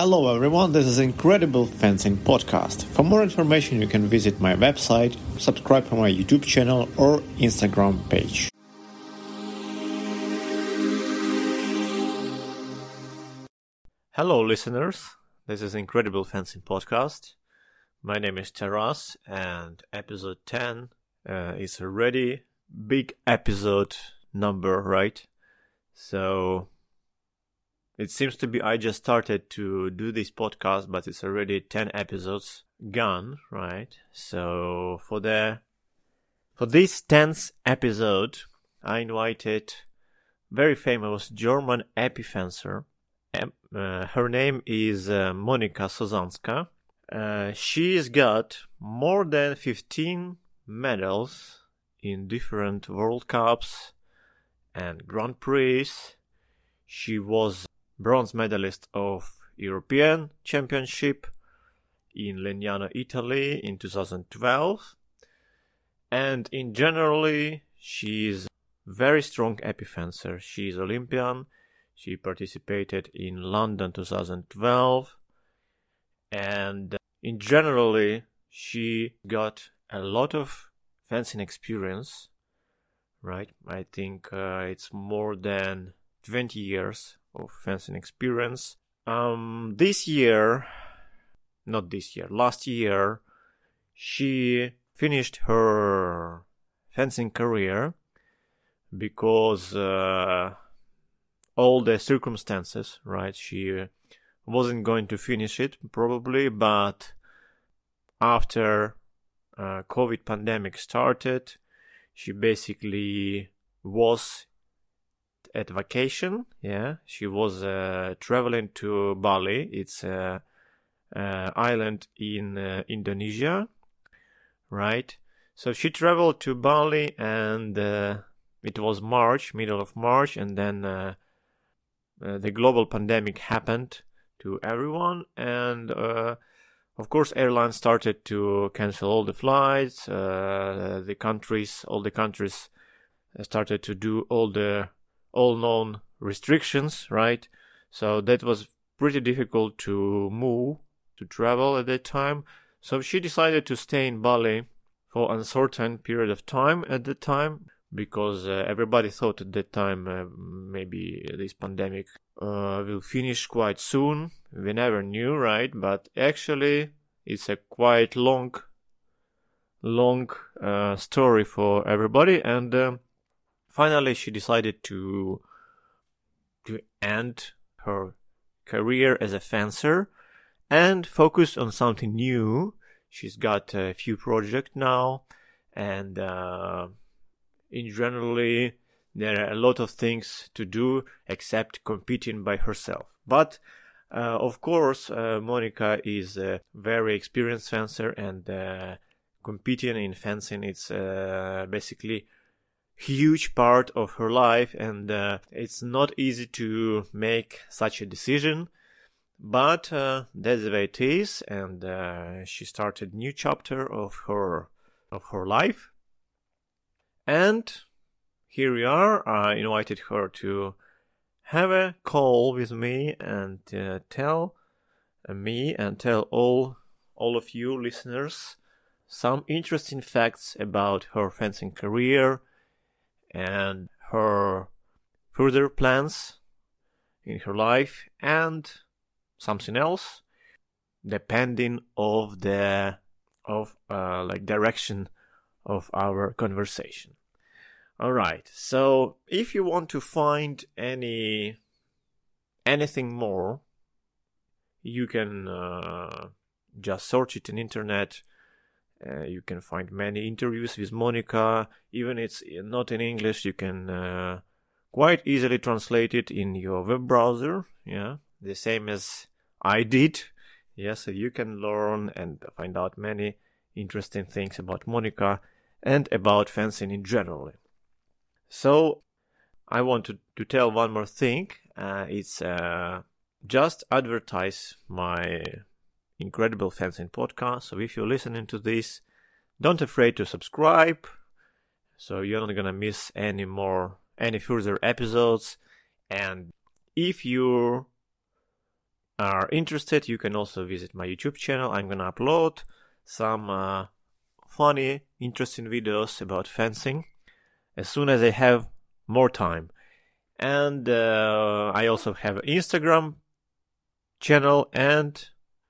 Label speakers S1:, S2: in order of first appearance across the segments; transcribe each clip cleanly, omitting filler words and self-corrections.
S1: Hello everyone, this is Incredible Fencing Podcast. For more information you can visit my website, subscribe to my YouTube channel or Instagram page. Hello listeners, this is Incredible Fencing Podcast. My name is Taras and episode 10 is already big episode number, right? So it seems to be I just started to do this podcast, but it's already 10 episodes gone, right? So for this 10th episode, I invited very famous German epifencer. Her name is Monika Sozanska. She's got more than 15 medals in different World Cups and Grand Prix. She was bronze medalist of European Championship in Legnano, Italy in 2012. And in generally, she's very strong epifencer. She's Olympian. She participated in London 2012. And in generally, she got a lot of fencing experience, right? I think it's more than 20 years of fencing experience. Last year, she finished her fencing career because all the circumstances, right? She wasn't going to finish it probably, but after COVID pandemic started, she basically was at vacation. She was traveling to Bali. It's an island in Indonesia, right? So she traveled to Bali, and it was middle of March, and then the global pandemic happened to everyone, and of course airlines started to cancel all the flights. All the countries started to do all known restrictions, right? So that was pretty difficult to travel at that time. So she decided to stay in Bali for uncertain period of time at that time, because everybody thought at that time maybe this pandemic will finish quite soon. We never knew, right? But actually it's a quite long story for everybody, and finally, she decided to end her career as a fencer and focus on something new. She's got a few projects now, and in generally, there are a lot of things to do except competing by herself. But of course, Monika is a very experienced fencer, and competing in fencing it's basically huge part of her life, and it's not easy to make such a decision, but that's the way it is, and she started a new chapter of her life. And here we are. I invited her to have a call with me and tell all of you listeners some interesting facts about her fencing career and her further plans in her life, and something else, depending of the direction of our conversation. All right. So if you want to find anything more, you can just search it on internet. You can find many interviews with Monika. Even it's not in English, you can quite easily translate it in your web browser. Yeah, the same as I did. Yeah, so you can learn and find out many interesting things about Monika and about fencing in general. So I want to tell one more thing. It's just advertise my Incredible Fencing Podcast. So if you're listening to this, don't afraid to subscribe, so you're not gonna miss any further episodes. And if you are interested, you can also visit my YouTube channel. I'm gonna upload some funny, interesting videos about fencing as soon as I have more time. And I also have an Instagram channel and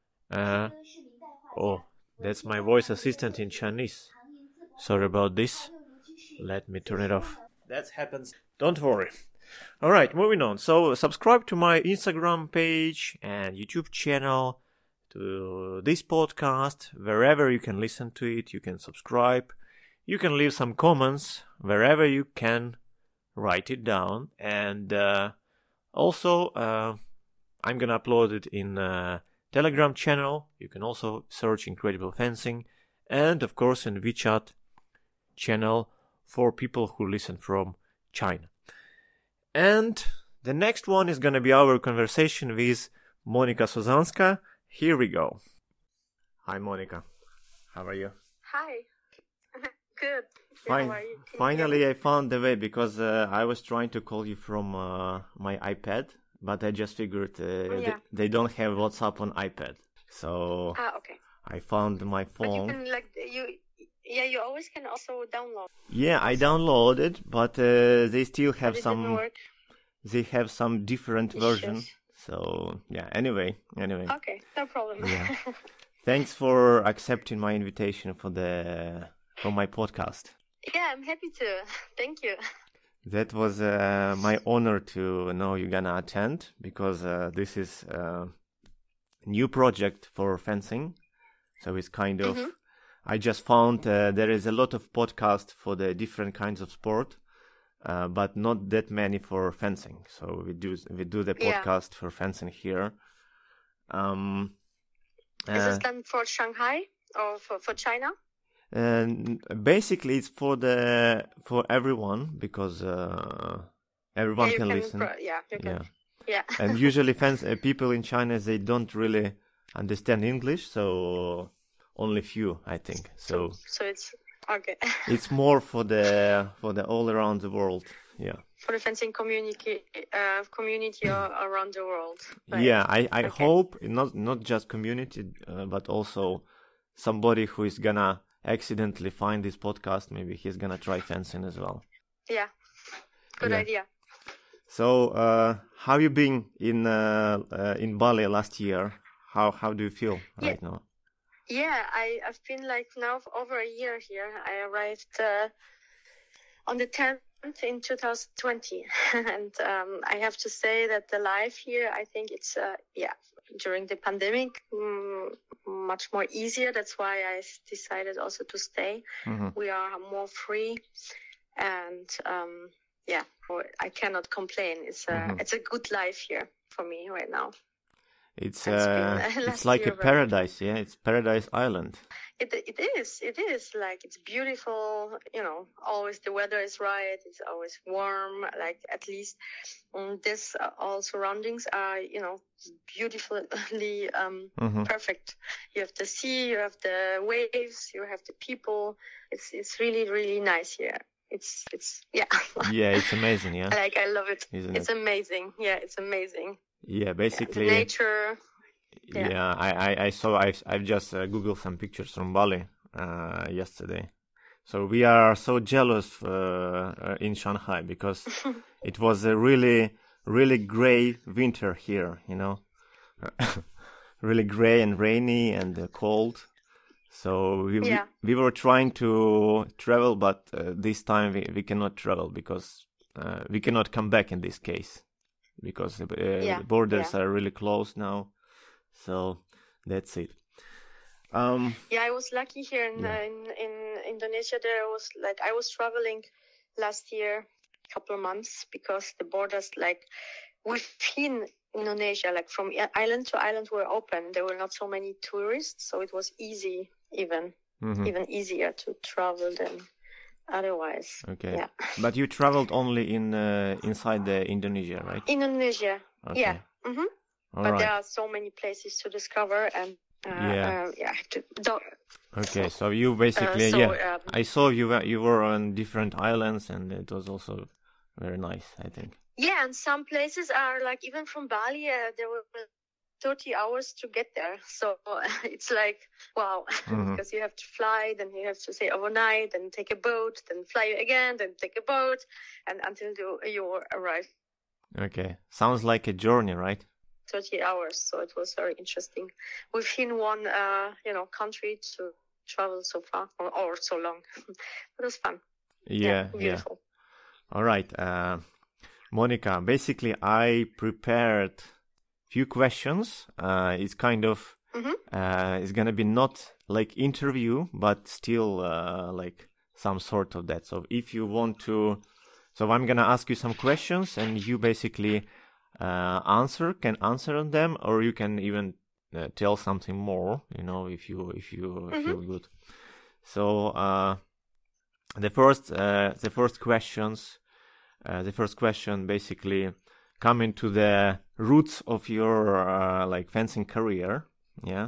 S1: oh, that's my voice assistant in Chinese. Sorry about this. Let me turn it off. That happens. Don't worry. Alright, moving on. So subscribe to my Instagram page and YouTube channel, to this podcast, wherever you can listen to it, you can subscribe. You can leave some comments wherever you can, write it down. And also, I'm gonna upload it in Telegram channel. You can also search Incredible Fencing. And of course in WeChat channel for people who listen from China. And the next one is gonna be our conversation with Monika Sozanska. Here we go. Hi Monika, how are you?
S2: Hi. Good. How are you?
S1: Finally I found the way, because I was trying to call you from my iPad, but I just figured they don't have WhatsApp on iPad. So
S2: okay.
S1: I found my phone.
S2: But you always can also download.
S1: Yeah, I downloaded, but they still have
S2: Didn't work.
S1: They have some different version.
S2: Issues.
S1: So yeah, anyway.
S2: Okay, no problem.
S1: Yeah. Thanks for accepting my invitation for my podcast.
S2: Yeah, I'm happy to. Thank you.
S1: That was my honor to know you're gonna attend, because this is a new project for fencing. So it's kind of, I just found there is a lot of podcasts for the different kinds of sport, but not that many for fencing. So we do the podcast for fencing here.
S2: Is this done for Shanghai or for China?
S1: And basically it's for everyone, because everyone can listen.
S2: Yeah.
S1: And usually people in China, they don't really understand English, so only few, I think. So
S2: it's okay.
S1: It's more for the all around the world. Yeah.
S2: For the fencing community around the world. Right?
S1: Yeah, I hope not just community, but also somebody who is gonna accidentally find this podcast. Maybe he's gonna try fencing as well.
S2: Yeah. Good idea.
S1: So, how you been in Bali last year? How do you feel right now?
S2: Yeah, I've been now for over a year here. I arrived on the 10th in 2020, and I have to say that the life here, I think it's during the pandemic much more easier. That's why I decided also to stay.
S1: Mm-hmm.
S2: We are more free, and I cannot complain. It's a good life here for me right now.
S1: It's like a paradise, yeah. It's Paradise Island.
S2: It is like, it's beautiful. Always the weather is right. It's always warm. Like, at least this all surroundings are beautifully perfect. You have the sea, you have the waves, you have the people. It's really, really nice here. It's
S1: Yeah, it's amazing. Yeah,
S2: I love it.
S1: It's
S2: amazing. Yeah, it's amazing.
S1: Yeah, basically.
S2: The nature.
S1: Yeah, I saw. I've just Googled some pictures from Bali yesterday. So we are so jealous in Shanghai, because it was a really, really gray winter here. Really gray and rainy and cold. So we were trying to travel, but this time we cannot travel, because we cannot come back in this case, because the borders are really closed now. So that's it.
S2: I was lucky here in Indonesia. I was traveling last year, a couple of months, because the borders within Indonesia, from island to island, were open. There were not so many tourists, so it was easy, even easier to travel than otherwise.
S1: Okay.
S2: Yeah.
S1: But you traveled only inside the Indonesia, right?
S2: Indonesia.
S1: Okay.
S2: Yeah. Mm-hmm. But there are so many places to discover, and I have to.
S1: Okay, so you basically I saw you were on different islands, and it was also very nice, I think.
S2: Yeah, and some places are even from Bali. There were 30 hours to get there. So it's like, wow, because you have to fly, then you have to stay overnight, then take a boat, then fly again, then take a boat, and until you arrive.
S1: Okay. Sounds like a journey, right?
S2: 30 hours. So it was very interesting. Within one, country to travel so far or so long. It was fun.
S1: Yeah,
S2: beautiful.
S1: Yeah. All right. Monica, basically, I prepared few questions. It's kind of, it's going to be not like interview, but still like some sort of that. So if you want to, so I'm going to ask you some questions and you basically can answer on them, or you can even tell something more, if you feel good. So the first question basically coming to the roots of your like fencing career. Yeah.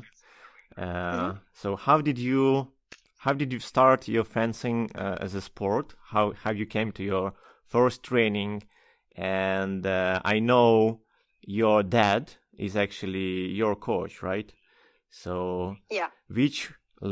S1: So how did you start your fencing as a sport? How you came to your first training? And I know your dad is actually your coach, right? So
S2: yeah,
S1: which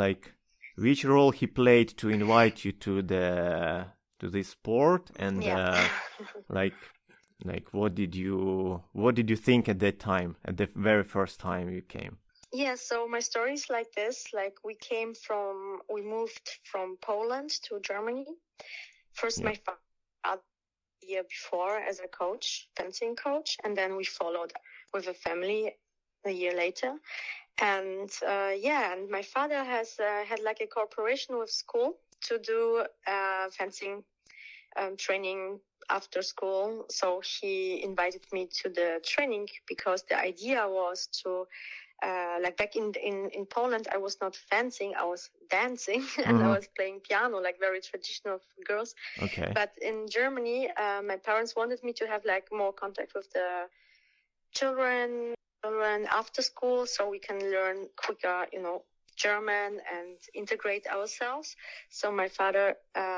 S1: role he played to invite you to this sport, and like what did you think at that time, at the very first time you came?
S2: Yeah, so my story is like this. Like we moved from Poland to Germany. First, my father year before as a coach, fencing coach, and then we followed with a family a year later. And and my father has had like a cooperation with school to do fencing training after school. So he invited me to the training because the idea was to like back in Poland, I was not fencing, I was dancing and I was playing piano, like very traditional for girls.
S1: Okay.
S2: But in Germany, my parents wanted me to have like more contact with the children after school, so we can learn quicker, German and integrate ourselves. So my father,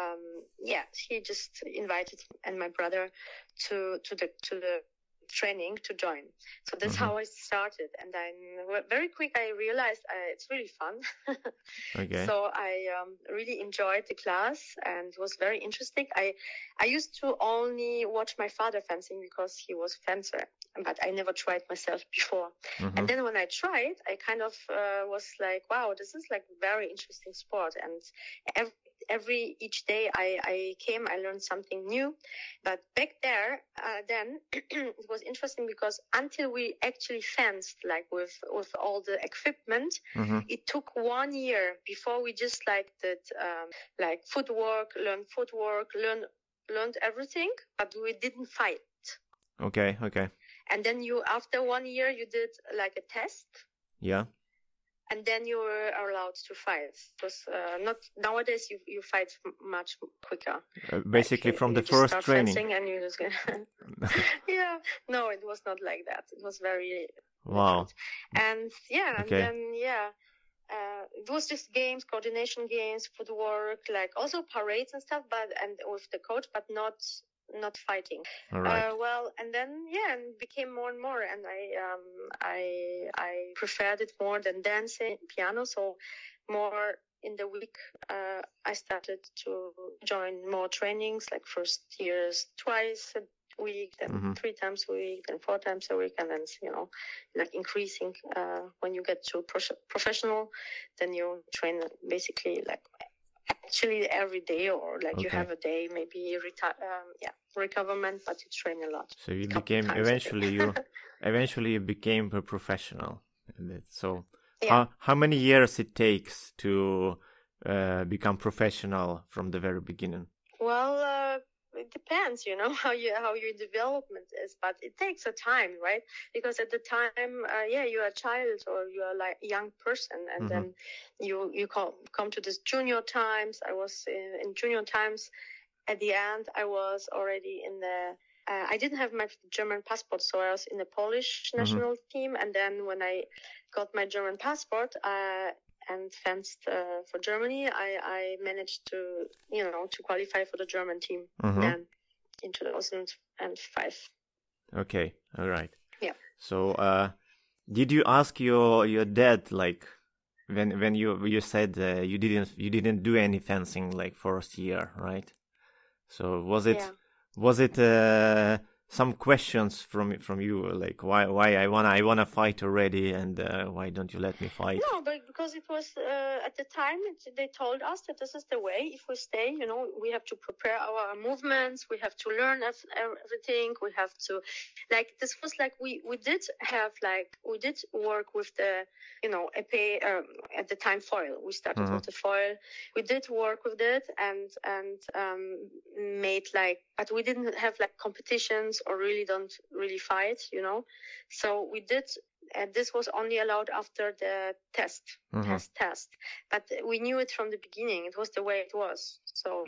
S2: he just invited me and my brother to the training to join. So that's how I started, and then very quick I realized it's really fun.
S1: Okay.
S2: So I really enjoyed the class and it was very interesting. I used to only watch my father fencing because he was a fencer, but I never tried myself before. And then when I tried, I kind of was like, wow, this is like very interesting sport. And each day I came, I learned something new. But back there, then it was interesting because until we actually fenced, like with all the equipment, it took 1 year before we just like did like footwork, learned everything, but we didn't fight.
S1: Okay.
S2: And then after 1 year, you did like a test.
S1: Yeah.
S2: And then you were allowed to fight. Because not nowadays you fight much quicker.
S1: Basically,
S2: like,
S1: from the
S2: just
S1: first
S2: start
S1: training.
S2: Fencing and you just yeah. No, it was not like that. It was very
S1: wow.
S2: different. And
S1: Okay.
S2: and then it was just games, coordination games, footwork, like also parades and stuff, and with the coach, but not fighting.
S1: All right.
S2: And then and became more and more, and I preferred it more than dancing, piano. So more in the week, I started to join more trainings. Like first years twice a week, then 3 times a week, then 4 times a week, and then like increasing. When you get to professional, then you train basically like actually every day, or like you have a day maybe recoverment, but you train a lot.
S1: So you became eventually you became a professional. So how many years it takes to become professional from the very beginning?
S2: Well, it depends, how your development is, but it takes a time, right? Because at the time, you're a child or you're like a young person, and then you come to this junior times. I was in junior times. At the end, I was already in the. I didn't have my German passport, so I was in the Polish national team. And then when I got my German passport, and fenced for Germany, I managed to qualify for the German team then in 2005.
S1: Okay, all right.
S2: Yeah.
S1: So Did you ask your dad, like, when you said you didn't do any fencing like first year, right? So was it some questions from you, like why I wanna fight already, and why don't you let me fight?
S2: No, but because it was at the time they told us that this is the way. If we stay, we have to prepare our movements. We have to learn everything. We have to, like, this was like we did work with the épée at the time foil. We started with the foil. We did work with it and made but we didn't have like competitions or don't really fight, So we did. And this was only allowed after the test. But we knew it from the beginning. It was the way it was. So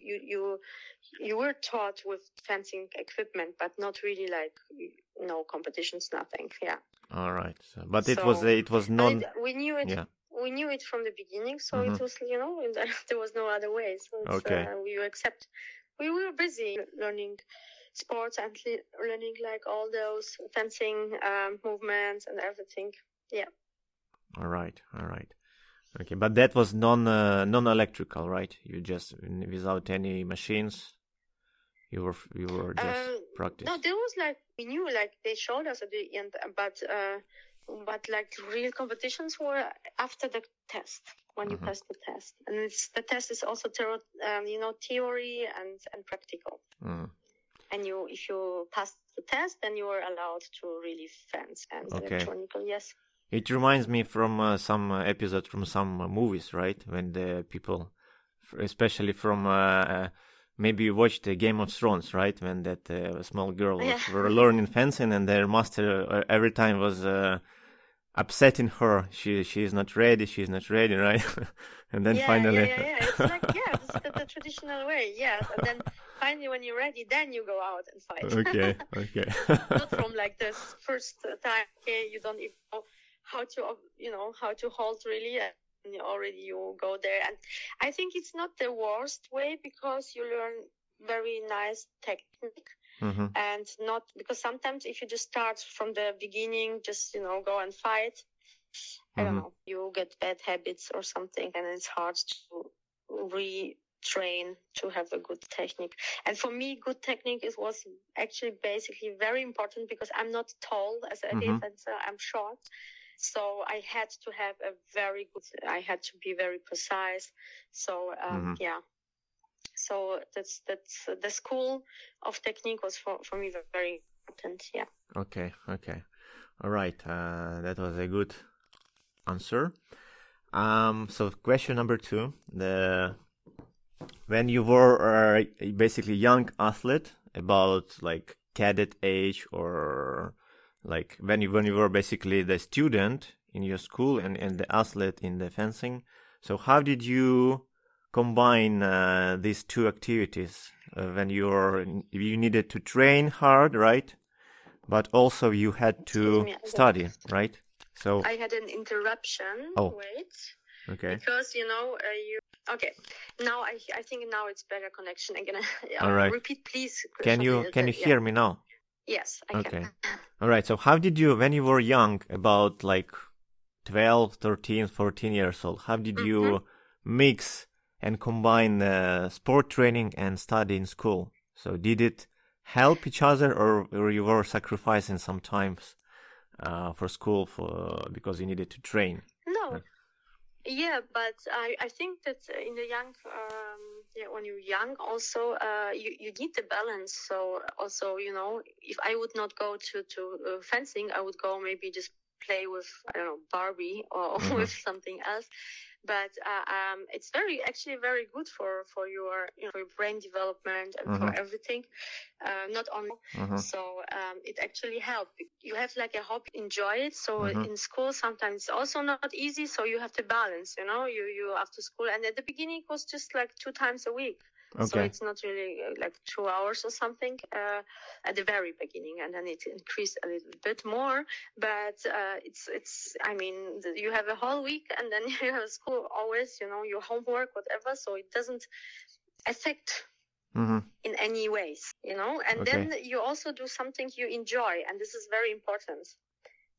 S2: you were taught with fencing equipment, but not really like no competitions, nothing. Yeah.
S1: All right. But it was non.
S2: We knew it. Yeah. We knew it from the beginning, so it was there was no other way. So we were busy learning sports and learning like all those fencing movements and everything. Yeah.
S1: All right. Okay, but that was non-electrical, right? You just without any machines. You were just practice.
S2: No, there was we knew they showed us at the end, but like real competitions were after the test when you pass the test, and the test is also theory and practical. And if you pass the test, then you are allowed to really fence and electronical. Yes.
S1: It reminds me from some episodes from some movies, right? When the people, especially from maybe you watched the Game of Thrones, right? When that small girl were learning fencing, and their master every time was upsetting her. She is not ready. She's not ready, right? And then finally.
S2: Yeah. It's like this is the traditional way. Yes, and then. Finally, when you're ready, then you go out and fight.
S1: Okay.
S2: Not from like this first time. Okay, you don't even know how to hold really, and you go there. And I think it's not the worst way because you learn very nice technique, and not because sometimes if you just start from the beginning, just go and fight. I don't know, you get bad habits or something, and it's hard to retrain to have a good technique. And for me, good technique was actually basically very important because I'm not tall as a fencer. I'm short. So I had to have I had to be very precise. So, yeah. So that's the school of technique was for me very important. Yeah.
S1: Okay. All right. That was a good answer. So question number 2, when you were basically young athlete, about like cadet age, or like when you were basically the student in your school and the athlete in the fencing, so how did you combine these two activities when you needed to train hard, right? But also you had to study, right? So
S2: I had an interruption.
S1: Oh.
S2: Wait.
S1: Okay.
S2: Because okay. Now I think now it's better connection again.
S1: All right.
S2: Repeat, please.
S1: Can you hear me now?
S2: Yes, I can.
S1: All right. So how did you, when you were young, about like 12, 13, 14 years old, how did you mix and combine sport training and study in school? So did it help each other, or you were sacrificing sometimes for school because you needed to train?
S2: No. Yeah, but I think that in the young, when you're young, also you need the balance. So also, if I would not go to fencing, I would go maybe just play with Barbie or with something else. But it's actually very good for your brain development and for everything, not only. So it actually helps. You have like a hobby, enjoy it. So in school sometimes it's also not easy. So you have to balance. You after school, and at the beginning it was just like 2 times a week.
S1: Okay.
S2: So it's not really like 2 hours or something at the very beginning, and then it increased a little bit more. But it's I mean, you have a whole week, and then you have school always, your homework, whatever. So it doesn't affect in any ways, And then you also do something you enjoy, and this is very important.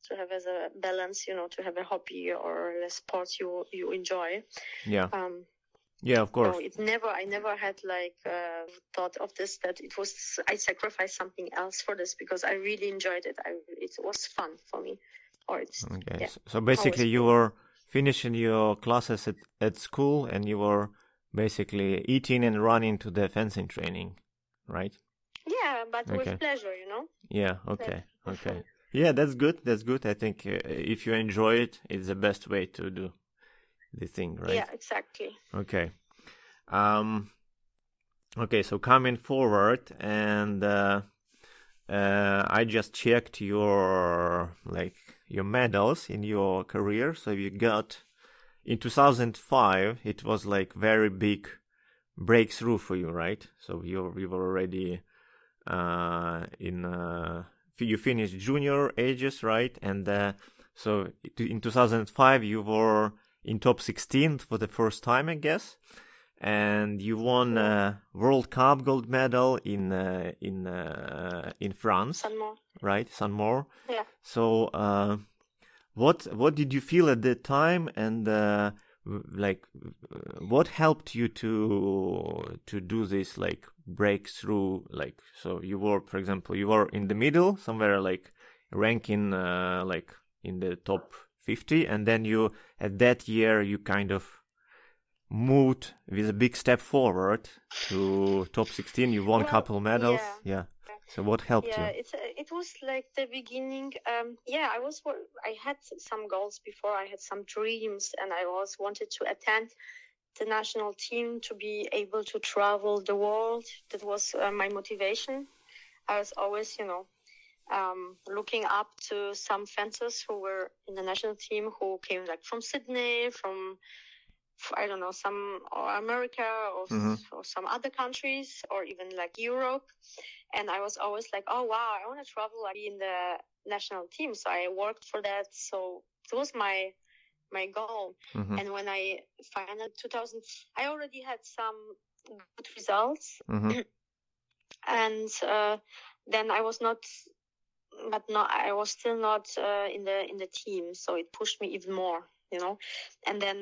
S2: to have as a balance, to have a hobby or a sport you enjoy.
S1: Yeah. Yeah, of course.
S2: So I never had like thought of this, that I sacrificed something else for this, because I really enjoyed it. It was fun for me.
S1: Okay.
S2: Yeah,
S1: so basically you were finishing your classes at school, and you were basically eating and running to the fencing training, right?
S2: Yeah, but with pleasure,
S1: Yeah, okay. Yeah, that's good. I think if you enjoy it, it's the best way to do the thing, right?
S2: Yeah, exactly.
S1: Okay. Okay, so coming forward, and I just checked your medals in your career. So you got in 2005. It was like very big breakthrough for you, right? So you were already you finished junior ages, right? And so in 2005 you were in top 16 for the first time, I guess. And you won World Cup gold medal in France,
S2: Saint-Maur.
S1: right? Saint-Maur.
S2: Yeah.
S1: So what did you feel at that time, and what helped you to do this like breakthrough? Like, so you were, for example, you were in the middle somewhere, like ranking like in the top 50, and then you at that year you kind of moved with a big step forward to top 16. You won a couple medals. Yeah. So what helped you?
S2: Yeah, it was like the beginning. I had some goals before. I had some dreams, and I always wanted to attend the national team, to be able to travel the world. That was my motivation. I was always, looking up to some fencers who were in the national team, who came like from Sydney, from I don't know, or America or some other countries, or even like Europe. And I was always like, oh wow, I want to travel, like be in the national team. So I worked for that. So it was my goal. And when I finally 2000, I already had some good results. And then I was I was still not in the team. So it pushed me even more, And then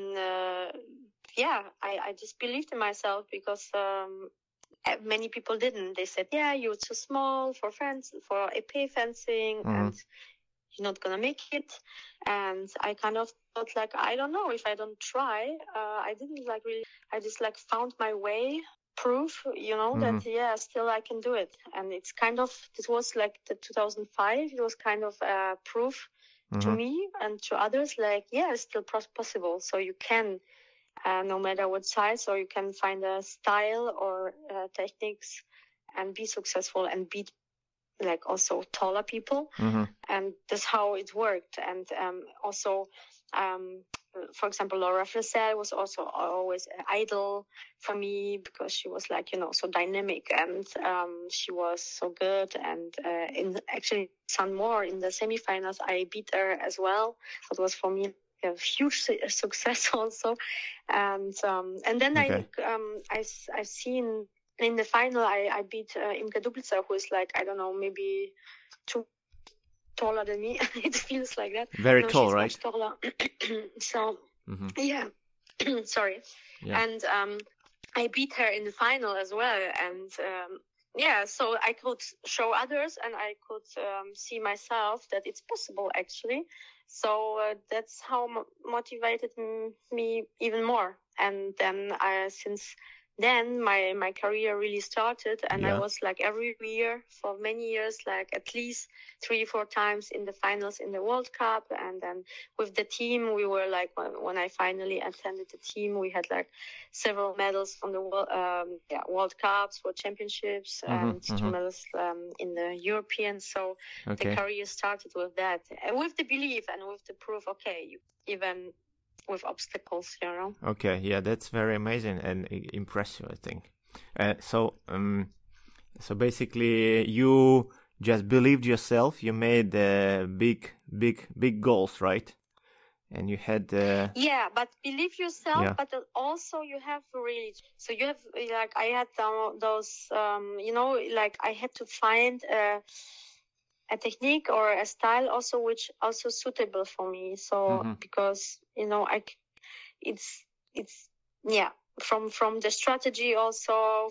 S2: I just believed in myself, because many people didn't. They said, yeah, you're too small for AP fencing, and you're not gonna make it. And I kind of thought, like, I don't know, if I don't try. I didn't like really. I just like found my way, proof, that yeah, still I can do it. And it's kind of, it was like the 2005. It was kind of proof to me and to others, like, yeah, it's still possible. So you can. No matter what size, or you can find a style or techniques and be successful and beat like also taller people. And that's how it worked. And also, for example, Laura Flessel was also always an idol for me, because she was like, so dynamic, and she was so good. And in actually Saint-Maur in the semifinals, I beat her as well. So it was for me a huge success also. And then I've seen in the final, I beat Imke Duplica, who is like, I don't know, maybe too taller than me. It feels like that.
S1: Very tall,
S2: she's
S1: right?
S2: Much taller. So yeah. Sorry. Yeah. And I beat her in the final as well. And so I could show others, and I could see myself that it's possible, actually. So that's how motivated me even more. And then since then my career really started, and I was like every year for many years, like at least 3-4 times in the finals in the World Cup. And then with the team, we were like, when I finally attended the team, we had like several medals from the World Cups, World Championships, and 2 medals in the European. So the career started with that, and with the belief and with the proof, even with obstacles,
S1: Okay, yeah, that's very amazing and impressive, I think. So basically, you just believed yourself. You made big goals, right? And you had
S2: but believe yourself, but also you have really. So you have like, I had those like I had to find a technique or a style also which also suitable for me. So because it's from the strategy also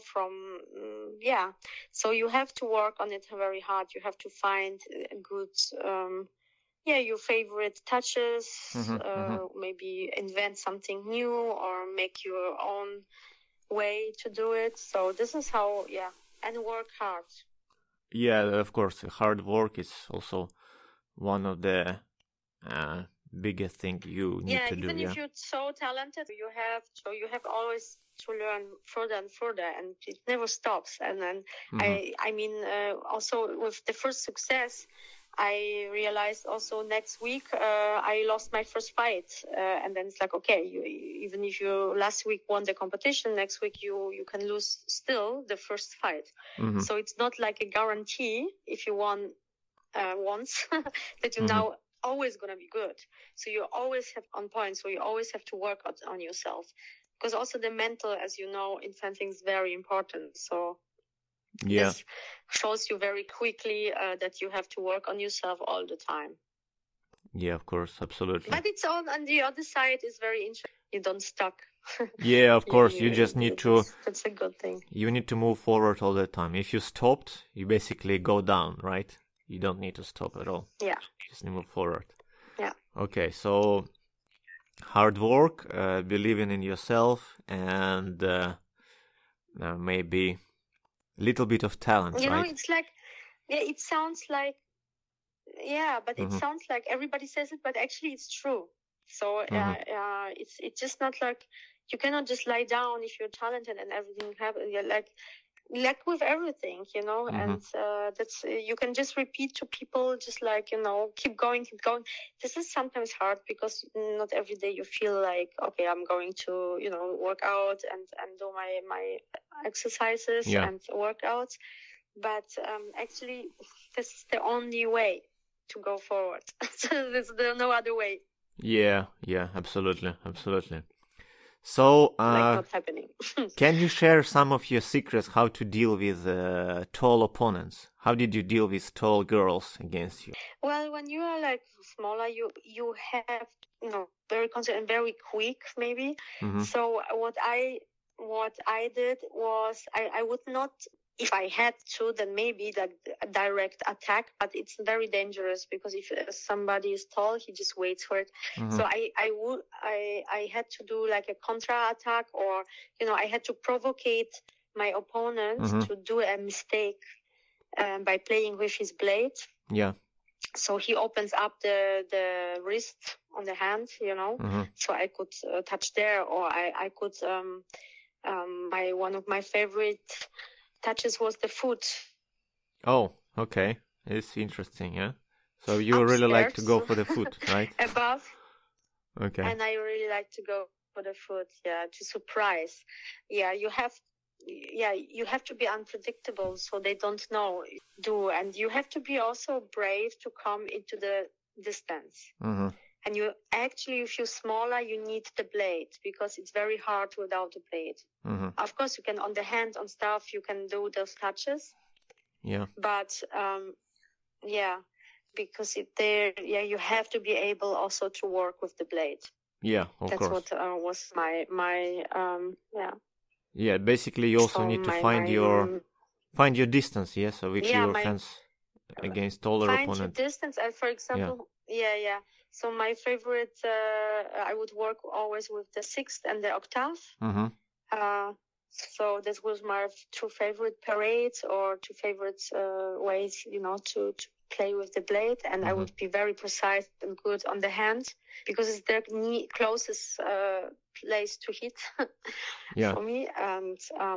S2: so you have to work on it very hard. You have to find a good your favorite touches, maybe invent something new or make your own way to do it. So this is how and work hard.
S1: Yeah, of course, hard work is also one of the biggest thing you need to do.
S2: Even if you're so talented, you have always to learn further and further, and it never stops. And then I mean, also with the first success, I realized also next week I lost my first fight, and then it's like, okay, even if you last week won the competition, next week you can lose still the first fight. So it's not like a guarantee if you won once that you now always gonna be good. So you always have on point. So you always have to work on yourself, because also the mental, as you know, in fencing is very important. So this shows you very quickly that you have to work on yourself all the time.
S1: Yeah, of course, absolutely.
S2: But it's on the other side is very interesting. You don't stuck.
S1: Yeah, of course. You just need to.
S2: That's a good thing.
S1: You need to move forward all the time. If you stopped, you basically go down, right? You don't need to stop at all.
S2: Yeah.
S1: Just move forward.
S2: Yeah.
S1: Okay, so hard work, believing in yourself, and maybe a little bit of talent, right?
S2: You know, it's like, it sounds like, but it sounds like everybody says it, but actually it's true. So it's just not like, you cannot just lie down if you're talented and everything happens. You're like with everything, and that's you can just repeat to people, just like, keep going. This is sometimes hard because not every day you feel like, okay, I'm going to work out and do my exercises and workouts, but actually this is the only way to go forward. So there's no other way.
S1: Yeah, absolutely. So,
S2: like not happening.
S1: Can you share some of your secrets how to deal with tall opponents? How did you deal with tall girls against you?
S2: Well, when you are like smaller, you have very constant and very quick maybe. So what I did was I would not, if I had to, then maybe that direct attack, but it's very dangerous because if somebody is tall, he just waits for it. So I had to do like a contra attack, or I had to provocate my opponent to do a mistake by playing with his blade.
S1: Yeah.
S2: So he opens up the wrist on the hand, so I could touch there, or I could one of my favorite touches was the foot.
S1: Oh, okay. It's interesting, yeah? So you
S2: Upstairs,
S1: really like to go for the foot, right?
S2: Above.
S1: Okay.
S2: And I really like to go for the foot, to surprise. You have to be unpredictable so they don't know. And you have to be also brave to come into the distance. And you actually, if you're smaller, you need the blade because it's very hard without the blade. Of course, you can on the hand, on stuff, you can do those touches.
S1: Yeah.
S2: But because you have to be able also to work with the blade.
S1: Yeah, of course.
S2: That's what was my.
S1: Yeah, basically you also need to find your distance, so with your fence against taller opponents.
S2: Find your distance, and for example, So my favorite, I would work always with the sixth and the octave. So this was my two favorite parades or two favorite ways, to play with the blade. And I would be very precise and good on the hand because it's the closest place to hit for me. And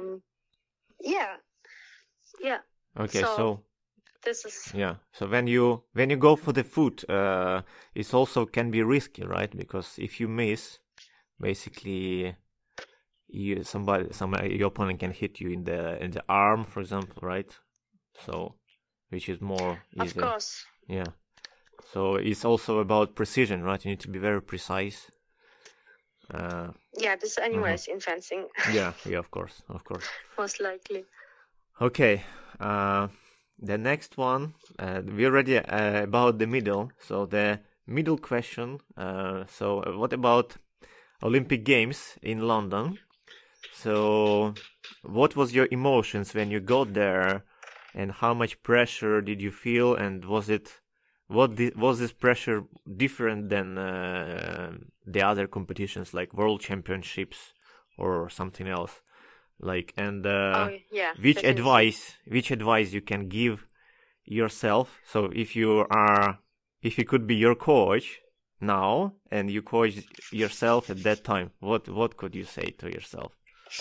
S1: Okay, so
S2: this is
S1: So when you go for the foot, it also can be risky, right? Because if you miss, basically, your opponent can hit you in the arm, for example, right? So, which is more easy.
S2: Of course.
S1: Yeah. So it's also about precision, right? You need to be very precise.
S2: This anyways in fencing.
S1: Yeah, of course.
S2: Most likely.
S1: Okay. the next one, we already about the middle. So the middle question. So what about Olympic Games in London? So what was your emotions when you got there, and how much pressure did you feel? And was this pressure different than the other competitions like World Championships or something else? Like, and which
S2: definitely.
S1: advice you can give yourself? So if you could be your coach now and you coach yourself at that time, what could you say to yourself?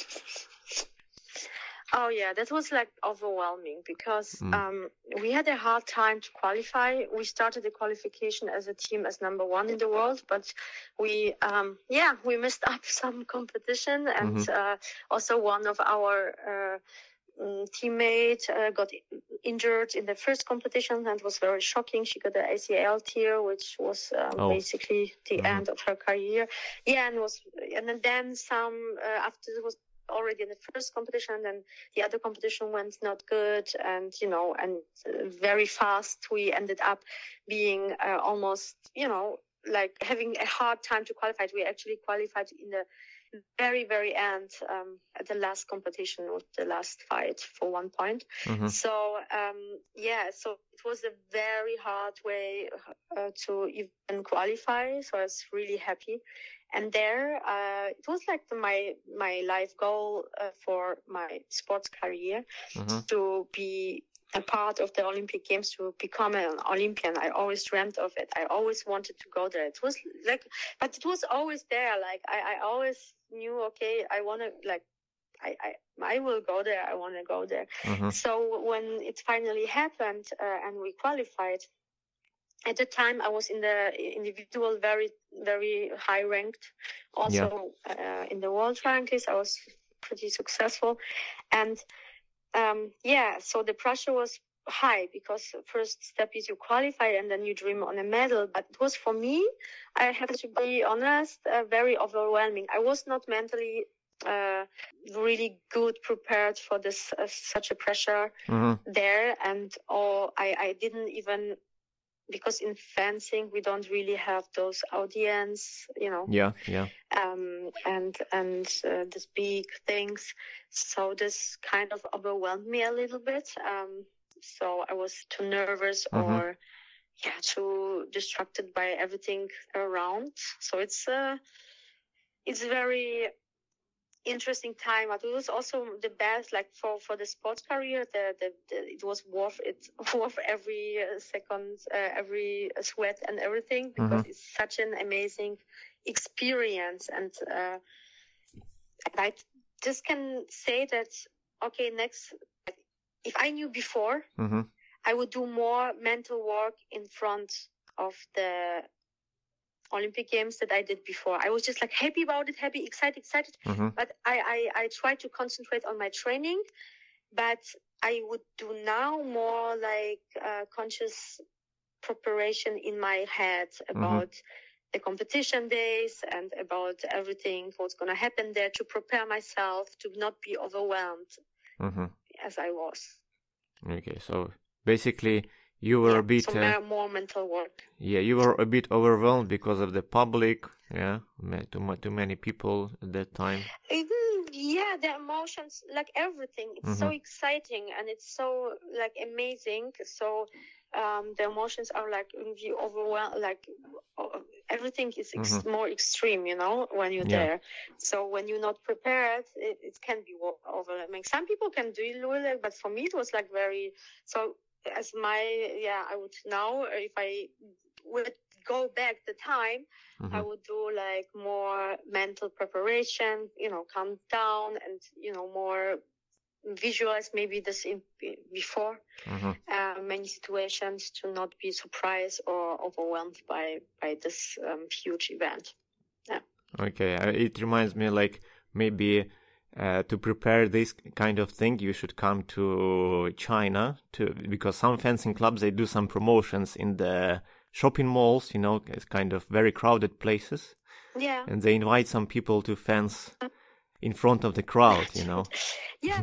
S2: Oh yeah, that was like overwhelming because we had a hard time to qualify. We started the qualification as a team as number 1 in the world, but we messed up some competition, and also one of our teammate got injured in the first competition, and was very shocking. She got an ACL tear, which was basically the end of her career. Yeah, and then some after it was already in the first competition, and then the other competition went not good, and very fast we ended up being almost like having a hard time to qualify. We actually qualified in the very, very end at the last competition with the last fight for 1 point. So so it was a very hard way to even qualify. So I was really happy. And there, it was like my life goal for my sports career to be a part of the Olympic Games, to become an Olympian. I always dreamt of it. I always wanted to go there. It was like, but it was always there. Like I always knew, okay, I want to, like, I will go there. I want to go there. So when it finally happened and we qualified, at the time I was in the individual very, very high ranked. Also in the world rankings, I was pretty successful. And so the pressure was high because first step is you qualify and then you dream on a medal. But it was, for me, I have to be honest, very overwhelming. I was not mentally really good prepared for this such a pressure there, and I didn't even, because in fencing we don't really have those audience, and these big things. So this kind of overwhelmed me a little bit. So I was too nervous or too distracted by everything around. So it's very interesting time, but it was also the best, like for the sports career. It was worth every second, every sweat and everything, because it's such an amazing experience. And I just can say that, okay, next, if I knew before, I would do more mental work in front of the Olympic Games that I did before. I was just like happy about it, excited. But I tried to concentrate on my training, but I would do now more like conscious preparation in my head about the competition days and about everything, what's going to happen there, to prepare myself to not be overwhelmed as I was.
S1: Okay, so basically you were a bit
S2: more mental work.
S1: Yeah, you were a bit overwhelmed because of the public. Yeah, too many people at that time.
S2: Yeah, the emotions, like everything. It's so exciting and it's so like amazing. So the emotions are like really overwhelmed. Like everything is more extreme, when you're there. So when you're not prepared, it can be overwhelming. Some people can deal with it, but for me it was like very so. As I would now, if I would go back the time, I would do like more mental preparation, calm down and, more visualize maybe this before many situations, to not be surprised or overwhelmed by this huge event. Yeah.
S1: Okay, it reminds me like maybe to prepare this kind of thing, you should come to China because some fencing clubs, they do some promotions in the shopping malls, it's kind of very crowded places.
S2: Yeah.
S1: And they invite some people to fence in front of the crowd,
S2: Yeah,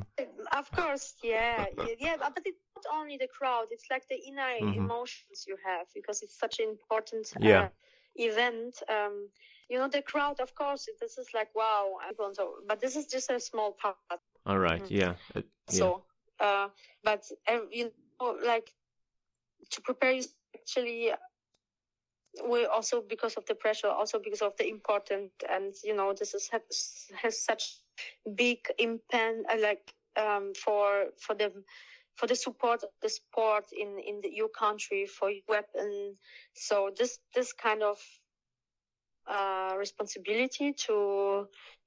S2: Of course, yeah. But it's not only the crowd; it's like the inner emotions you have, because it's such an important event. The crowd, of course, this is like wow, but this is just a small part.
S1: All right, yeah.
S2: So, but like to prepare you actually. We also, because of the pressure, also because of the important, and this has such big impact, for the support of the sport in your country, for your weapon. So this kind of responsibility to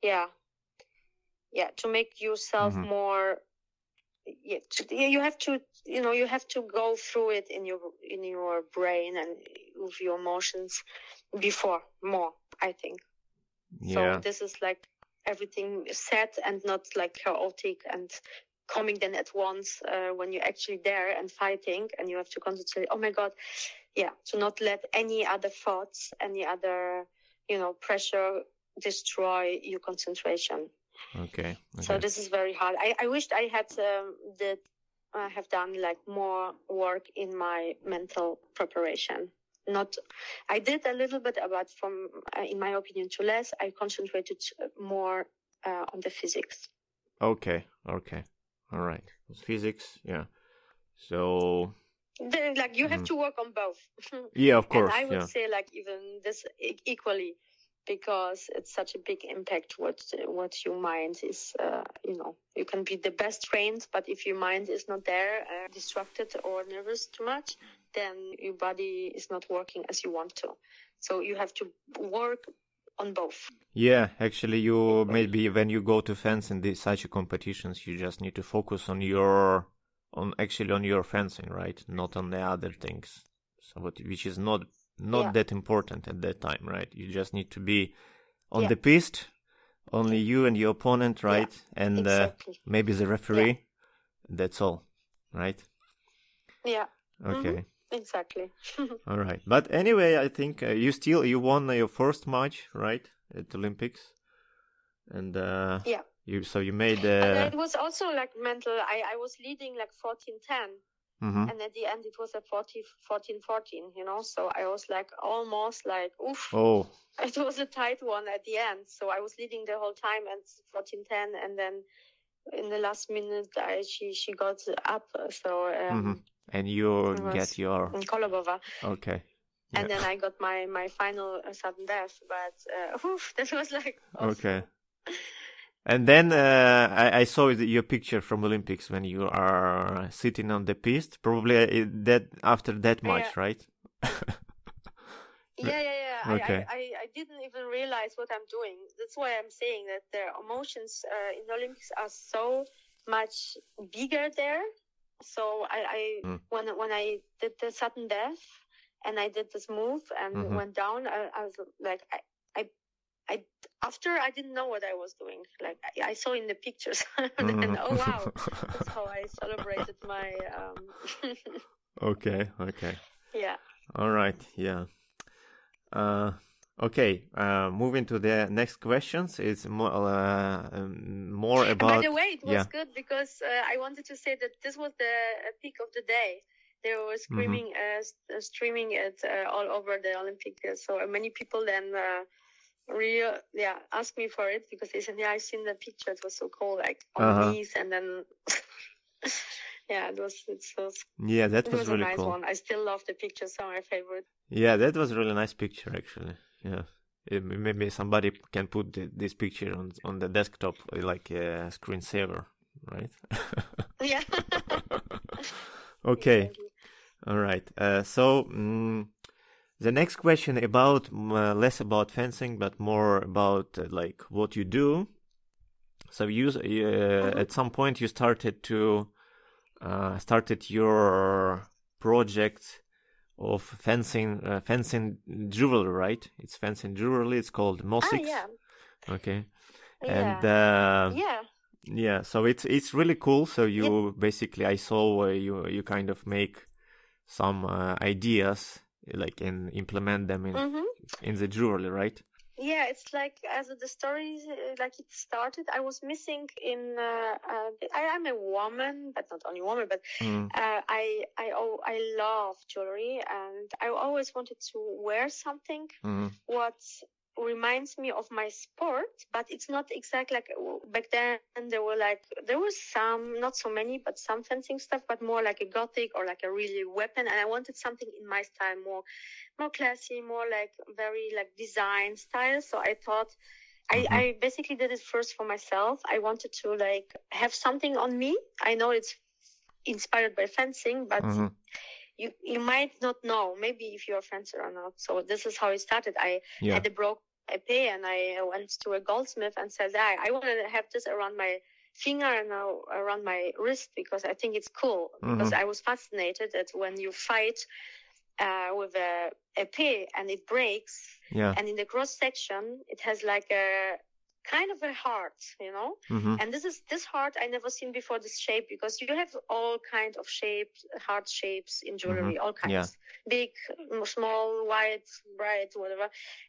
S2: to make yourself more. You have to go through it in your brain and with your emotions before more, I think. So this is like everything set and not like chaotic and coming then at once when you're actually there and fighting, and you have to concentrate. Oh my God, to not let any other thoughts, any other pressure destroy your concentration.
S1: Okay.
S2: So this is very hard. I wished I had have done like more work in my mental preparation. I did a little bit, but in my opinion, too less. I concentrated more on the physics.
S1: Okay. All right. Physics, yeah. So
S2: you have to work on both.
S1: Yeah, of course.
S2: And I would say like even this equally, because it's such a big impact what your mind is. You can be the best trained, but if your mind is not there, distracted or nervous too much, then your body is not working as you want to. So you have to work on both.
S1: Yeah, actually, you maybe when you go to fencing, these such competitions, you just need to focus on your fencing, right? Not on the other things. So which is not that important at that time, right? You just need to be on the piste, only you and your opponent, right? And
S2: exactly.
S1: Maybe the referee. That's all, right?
S2: Yeah.
S1: Okay.
S2: Exactly.
S1: All right. But anyway, I think you won your first match, right, at Olympics, and you made.
S2: But it was also like mental. I was leading like 14-10. And at the end, it was a 14-14, So I was like almost like, oof.
S1: Oh.
S2: It was a tight one at the end. So I was leading the whole time at 14-10. And then in the last minute, she got up. So.
S1: And you get your.
S2: In Kolobova.
S1: Okay.
S2: Yeah. And then I got my final sudden death. But that was like. Awesome.
S1: Okay. And then I saw your picture from Olympics when you are sitting on the piste. Probably after that match, right?
S2: Yeah.
S1: Okay.
S2: I didn't even realize what I'm doing. That's why I'm saying that the emotions in the Olympics are so much bigger there. So when I did the sudden death and I did this move and went down, I was like, after I didn't know what I was doing. Like I saw in the pictures, and oh wow, that's how I celebrated my.
S1: Okay.
S2: Yeah.
S1: All right. Yeah. Okay. Moving to the next questions. It's more about.
S2: By the way, it was good because I wanted to say that this was the peak of the day. They were streaming it all over the Olympic. So many people then. Asked me for it because they said, I seen the picture. It was so cool, like on the knees, and then that was
S1: really
S2: a nice
S1: cool.
S2: one. I still love the pictures. Are my favorite.
S1: Yeah, that was a really nice picture, actually. Yeah, maybe somebody can put this picture on the desktop like a screensaver, right?
S2: Yeah.
S1: Okay.
S2: Exactly.
S1: All right. The next question about less about fencing, but more about like what you do. So you at some point you started your project of fencing jewelry, right? It's fencing jewelry. It's called Mosix.
S2: Yeah.
S1: Okay.
S2: Yeah.
S1: And yeah. So it's really cool. So you basically, I saw you kind of make some ideas, like, and implement them in the jewelry, right?
S2: Yeah, it's like as the story like it started. I was missing in. I'm a woman, but not only woman. But I love jewelry, and I always wanted to wear something what reminds me of my sport. But it's not exactly like back then. There was some, not so many, but some fencing stuff, but more like a gothic or like a really weapon. And I wanted something in my style, more classy, more like very like design style. So I thought I basically did it first for myself. I wanted to like have something on me. I know it's inspired by fencing, but you might not know maybe if you're a fencer or not. So this is how it started. I had a broke épée, and I went to a goldsmith and said, I want to have this around my finger and around my wrist because I think it's cool. Because I was fascinated that when you fight with a épée and it breaks, and in the cross section it has like a kind of a heart, you know. And this heart I never seen before, this shape, because you have all kind of shapes, heart shapes in jewelry, all kinds, big, small, white, bright, whatever.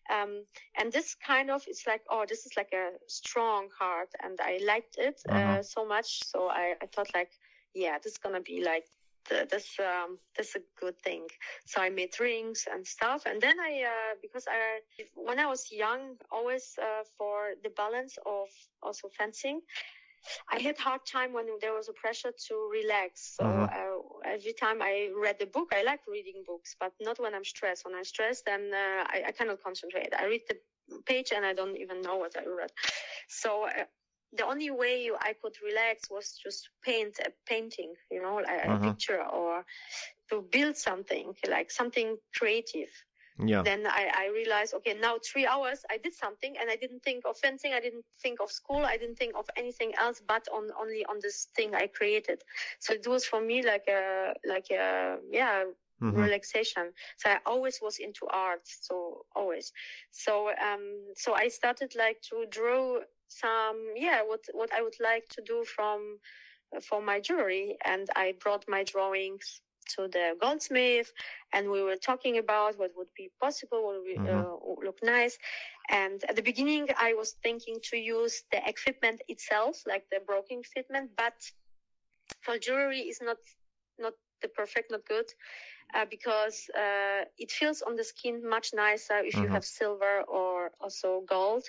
S2: And this kind of, it's like, oh, this is like a strong heart, and I liked it so much. So I thought like, yeah, this is gonna be like that's a good thing. So I made rings and stuff, and then because when I was young, always for the balance of also fencing, I had hard time when there was a pressure to relax. So every time I read a book, I like reading books, but not when I'm stressed. When I'm stressed, then I cannot concentrate. I read the page and I don't even know what I read. So the only way I could relax was just paint a painting, you know, a picture, or to build something, like something creative. Then I realized, okay, now 3 hours I did something, and I didn't think of fencing, I didn't think of school, I didn't think of anything else but only on this thing I created. So it was for me like a relaxation. So I always was into art, so always. So I started like to draw some what I would like to do for my jewelry, and I brought my drawings to the goldsmith, and we were talking about what would be possible, what would look nice. And at the beginning I was thinking to use the equipment itself, like the broken equipment, but for jewelry is not the perfect, not good, because it feels on the skin much nicer if you have silver or also gold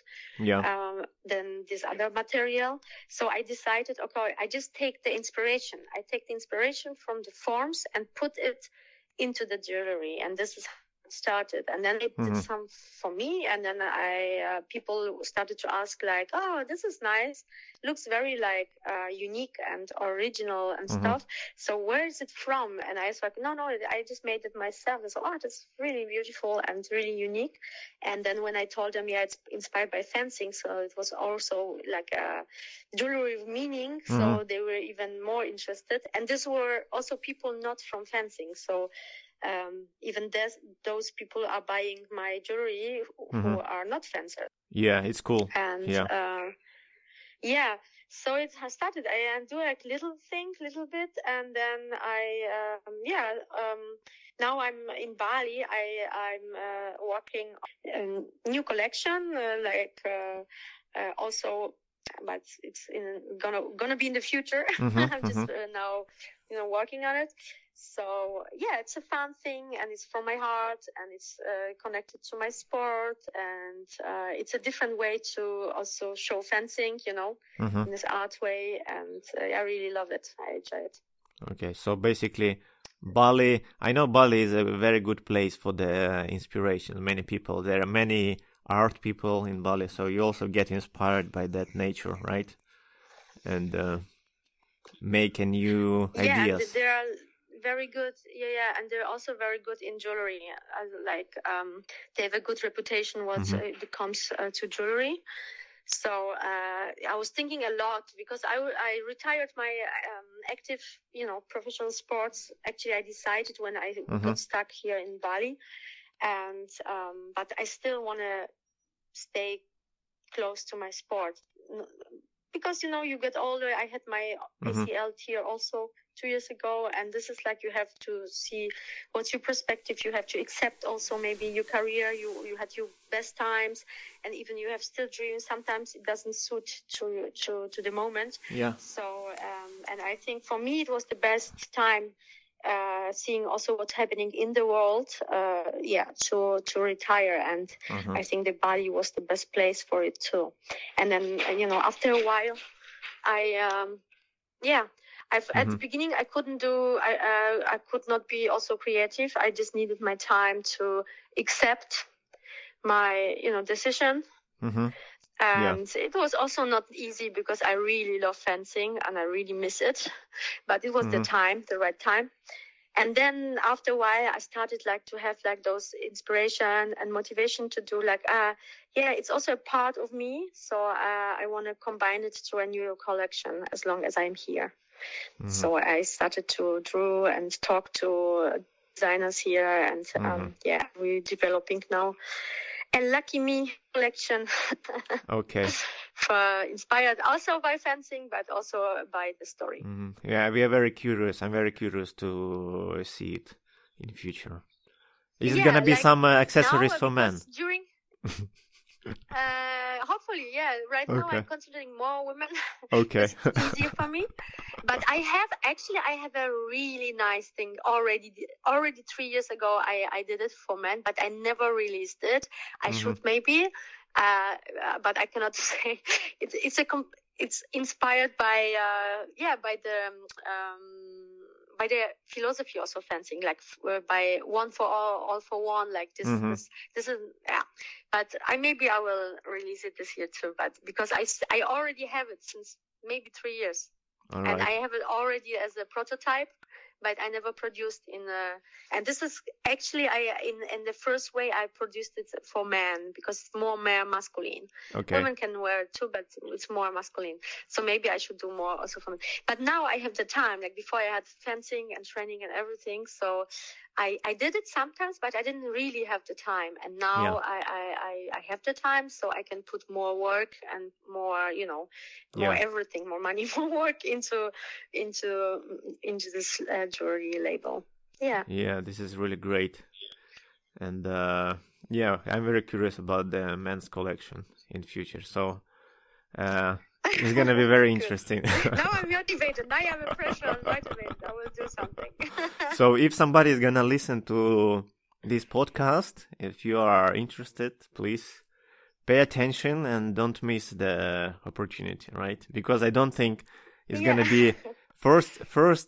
S2: than this other material. So I decided, okay, I just take the inspiration. I take the inspiration from the forms and put it into the jewelry, and this is how it started. And then it did some for me, and then people started to ask like, oh, this is nice, looks very like unique and original and stuff. So where is it from? And I was like, no, I just made it myself. And so, oh, that's really beautiful and really unique. And then when I told them, it's inspired by fencing, so it was also like a jewelry with meaning. So they were even more interested. And these were also people not from fencing. So even those people are buying my jewelry who are not fencers.
S1: Yeah, it's cool.
S2: And so it has started. I do like little bit, and then now I'm in Bali. I'm working on a new collection, also, but it's gonna be in the future. I'm just now, working on it. So it's a fun thing, and it's from my heart, and it's connected to my sport, and it's a different way to also show fencing, in this art way, and I really love it. I enjoy it.
S1: Okay, so basically Bali, I know Bali is a very good place for the inspiration. Many people, there are many art people in Bali, so you also get inspired by that nature, right? And make a new ideas.
S2: Yeah, there are very good, and they're also very good in jewelry. They have a good reputation when it comes to jewelry. So I was thinking a lot, because I retired my active, professional sports. Actually, I decided when I got stuck here in Bali, and but I still want to stay close to my sport. Because, you get older. I had my ACL tear also 2 years ago, and this is like you have to see what's your perspective. You have to accept also maybe your career. You had your best times, and even you have still dreams. Sometimes it doesn't suit to the moment.
S1: Yeah.
S2: So and I think for me it was the best time. Seeing also what's happening in the world, to retire, and I think the Bali was the best place for it too. And then after a while, at the beginning I couldn't do. I could not be also creative. I just needed my time to accept my decision. And it was also not easy because I really love fencing and I really miss it. But it was the right time. And then after a while, I started like to have like those inspiration and motivation to do like, it's also a part of me. So I want to combine it to a new collection as long as I'm here. So I started to draw and talk to designers here, and we're developing now a Lucky Me collection.
S1: Okay.
S2: Inspired also by fencing, but also by the story.
S1: Yeah, we are very curious. I'm very curious to see it in the future. Is it gonna be some accessories for men?
S2: During hopefully, yeah. Right now, I'm considering more women.
S1: Okay.
S2: It's easier for me. But I have a really nice thing already 3 years ago. I did it for men, but I never released it. I should maybe, but I cannot say. It's inspired by the philosophy also fencing, like by one for all for one, like this is but I will release it this year too, but because I already have it since maybe 3 years. And I have it already as a prototype, but I never produced and this is actually in the first way I produced it for men because it's more masculine. Women can wear it too, but it's more masculine. So maybe I should do more also for men. But now I have the time, like before I had fencing and training and everything. So I did it sometimes, but I didn't really have the time. And now I have the time, so I can put more work and more, more everything, more money, more work into this jewelry label.
S1: Yeah, this is really great. And I'm very curious about the men's collection in the future. So it's going to be very interesting.
S2: Now I'm motivated. Now I have a pressure and motivated. I will do something.
S1: So if somebody is going to listen to this podcast, if you are interested, please pay attention and don't miss the opportunity, right? Because I don't think it's going to be first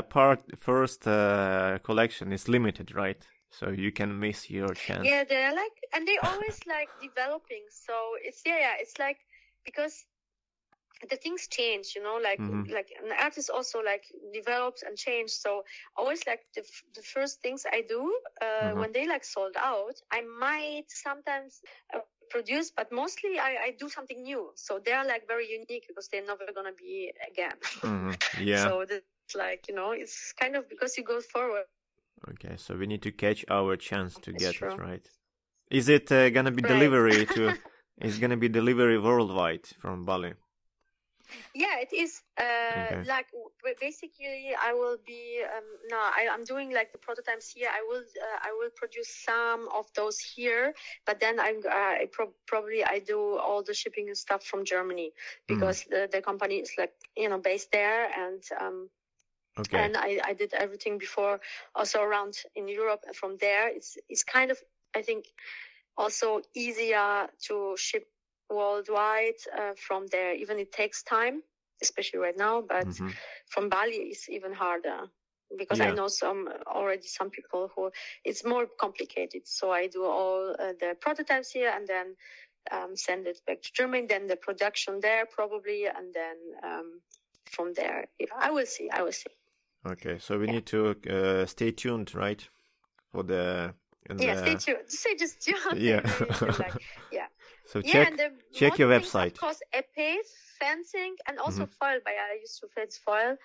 S1: collection is limited, right? So you can miss your chance.
S2: Yeah, they're and they always developing. So it's it's like because the things change, like an artist also develops and change. So always the first things I do when they sold out, I might sometimes produce, but mostly I do something new. So they're very unique because they're never gonna be again.
S1: Yeah.
S2: So that's it's kind of because you go forward.
S1: Okay, so we need to catch our chance to get it right. Is it gonna be delivery to? It's gonna be delivery worldwide from Bali.
S2: Yeah, it is. Basically, I will be. I'm doing the prototypes here. I will produce some of those here, but then probably I do all the shipping and stuff from Germany because the company is based there, and and I did everything before also around in Europe. And from there, it's kind of, I think, also easier to ship worldwide from there. Even it takes time, especially right now, but from Bali it's even harder because I know some people who it's more complicated. So I do all the prototypes here and then send it back to Germany, then the production there probably, and then from there I will see.
S1: Okay, so we need to stay tuned, right? For the
S2: stay tuned. Say just tuned.
S1: Yeah. So check your website.
S2: Of course, épée, fencing, and also foil. I used to fence foil.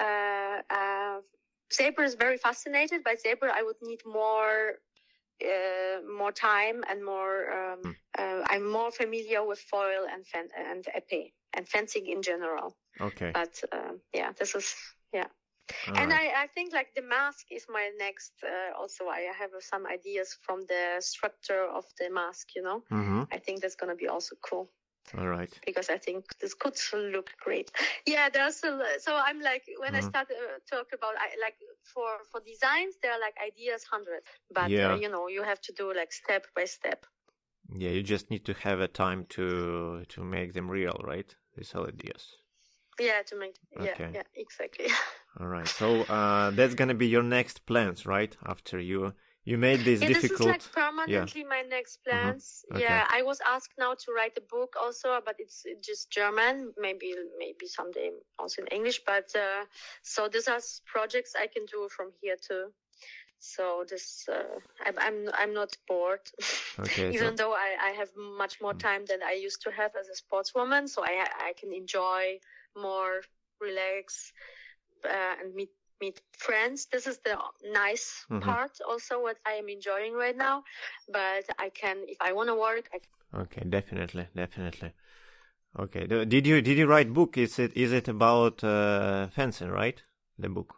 S2: Saber is very fascinated by saber. I would need more time and more. I'm more familiar with foil and épée and fencing in general.
S1: Okay.
S2: But this is And I think like the mask is my next. Also, I have some ideas from the structure of the mask. I think that's gonna be also cool.
S1: All right.
S2: Because I think this could look great. Yeah, so I'm like when I start talk about for designs, there are like ideas 100, but you have to do like step by step.
S1: Yeah, you just need to have a time to make them real, right? These all ideas.
S2: Yeah, to make yeah, exactly.
S1: All right. So that's gonna be your next plans, right? After you made this difficult.
S2: This is like permanently my next plans.
S1: Okay.
S2: Yeah, I was asked now to write a book also, but it's just German. Maybe someday also in English. But so these are projects I can do from here too. So this I'm not bored.
S1: Okay.
S2: Even though I have much more time than I used to have as a sportswoman, so I can enjoy more, relax, and meet friends. This is the nice part also what I am enjoying right now. But I can, if I want to work, I can.
S1: Okay, definitely. Okay, did you write book? Is it about fencing, right? The book.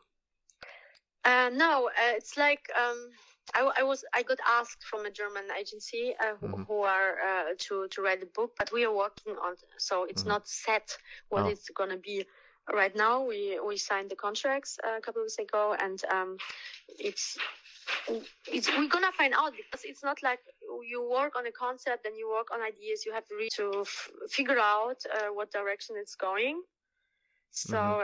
S2: No, it's like I got asked from a German agency who are to write a book, but we are working on, so it's not set what it's gonna be. Right now, we signed the contracts a couple of weeks ago, and it's we're gonna find out, because it's not like you work on a concept and you work on ideas. You have to figure out what direction it's going. So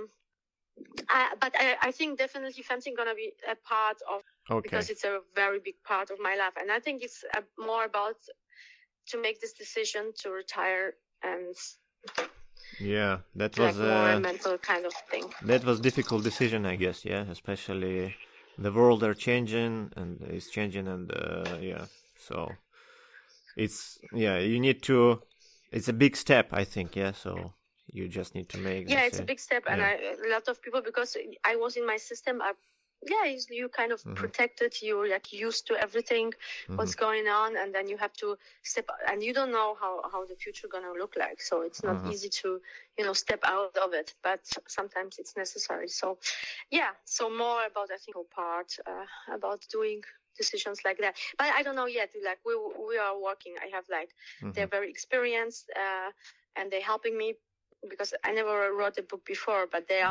S2: but I think definitely fencing gonna be a part of, because it's a very big part of my life, and I think it's more about to make this decision to retire and.
S1: Yeah, that
S2: like
S1: was
S2: more a mental kind of thing.
S1: That was difficult decision, I guess. Yeah, especially the world are changing and is changing, and so it's you need to. It's a big step, I think. Yeah, so you just need to make.
S2: Yeah, it's a big step, and a lot of people, because I was in my system. You kind of protected. You're like used to everything, what's going on, and then you have to step, and you don't know how the future gonna look like. So it's not easy to, step out of it. But sometimes it's necessary. So, so more about, I think, part about doing decisions like that. But I don't know yet. Like we are working. I have like they're very experienced, and they're helping me. Because I never wrote a book before, but they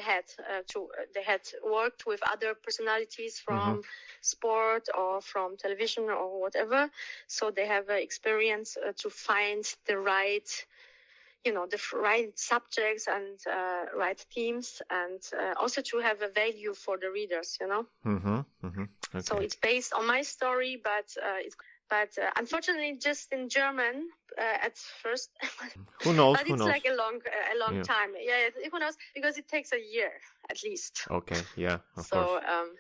S2: had worked with other personalities from sport or from television or whatever, so they have experience to find the right, the right subjects and right themes, and also to have a value for the readers,
S1: Okay.
S2: So it's based on my story, but But unfortunately, just in German at first.
S1: Who knows?
S2: But it's like a long time. Yeah, who knows? Because it takes a year at least.
S1: Okay. Yeah. Of
S2: course.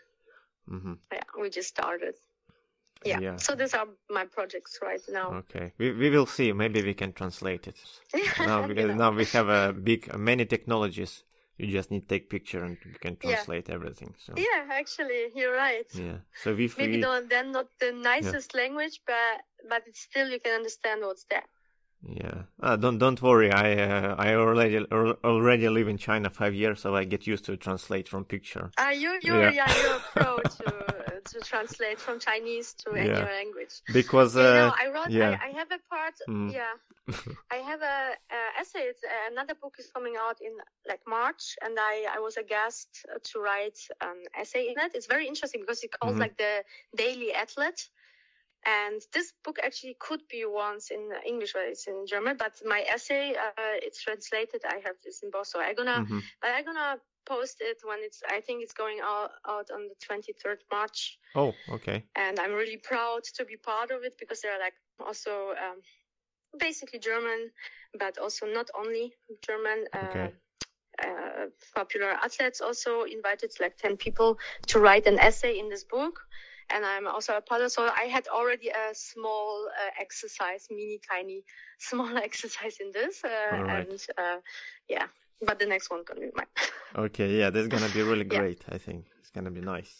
S1: So
S2: we just started. Yeah. So these are my projects right now.
S1: Okay. We will see. Maybe we can translate it. Now we have many technologies. You just need to take picture and you can translate everything. So
S2: actually, you're right.
S1: Yeah. So
S2: maybe then not the nicest language, but it's still you can understand what's there.
S1: Yeah. Don't worry. I already live in China 5 years, so I get used to translate from picture.
S2: You're a pro to translate from Chinese to any language.
S1: Because
S2: I wrote. I have a part. I have a essay. Another book is coming out in like March, and I was a guest to write an essay in it. It's very interesting because it's called like the Daily Athlete. And this book actually could be once in English, but it's in German. But my essay, it's translated. I have this in both. So I'm gonna post it when I think it's going out on the 23rd March.
S1: Oh, okay.
S2: And I'm really proud to be part of it because they're like also basically German, but also not only German. Popular athletes also invited, like 10 people, to write an essay in this book. And I'm also a part of, so I had already a small exercise, tiny, small exercise in this.
S1: Right.
S2: And but the next one's going to be mine.
S1: Okay, yeah, that's going to be really great, I think. It's going to be nice.